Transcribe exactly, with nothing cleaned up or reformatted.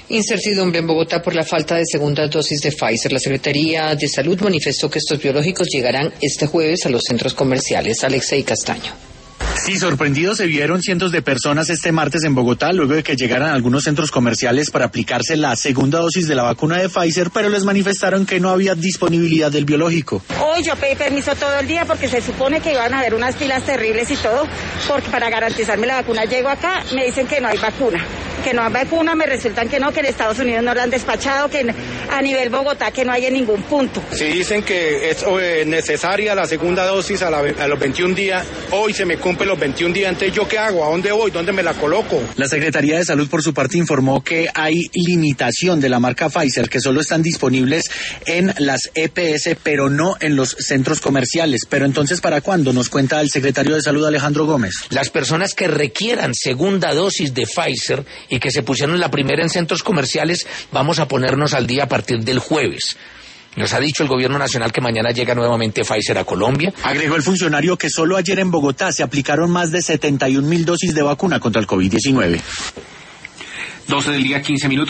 Incertidumbre en Bogotá por la falta de segundas dosis de Pfizer. La Secretaría de Salud manifestó que estos biológicos llegarán este jueves a los centros comerciales. Alexei Castaño. Sí, sorprendidos se vieron cientos de personas este martes en Bogotá luego de que llegaran a algunos centros comerciales para aplicarse la segunda dosis de la vacuna de Pfizer, pero les manifestaron que no había disponibilidad del biológico. Hoy yo pedí permiso todo el día porque se supone que iban a haber unas filas terribles y todo, porque para garantizarme la vacuna llego acá, me dicen que no hay vacuna. que no hay vacuna, me resultan que no, que en Estados Unidos no la han despachado, que a nivel Bogotá que no hay en ningún punto. Si dicen que es eh, necesaria la segunda dosis a, la, a los veintiún días, hoy se me cumplen los veintiún días, entonces ¿yo qué hago? ¿A dónde voy? ¿Dónde me la coloco? La Secretaría de Salud por su parte informó que hay limitación de la marca Pfizer, que solo están disponibles en las E P S, pero no en los centros comerciales. Pero entonces, ¿para cuándo? Nos cuenta el secretario de Salud, Alejandro Gómez. Las personas que requieran segunda dosis de Pfizer y que se pusieron la primera en centros comerciales, vamos a ponernos al día a partir del jueves. Nos ha dicho el gobierno nacional que mañana llega nuevamente Pfizer a Colombia. Agregó el funcionario que solo ayer en Bogotá se aplicaron más de setenta y un mil dosis de vacuna contra el COVID diecinueve. doce del día, quince minutos.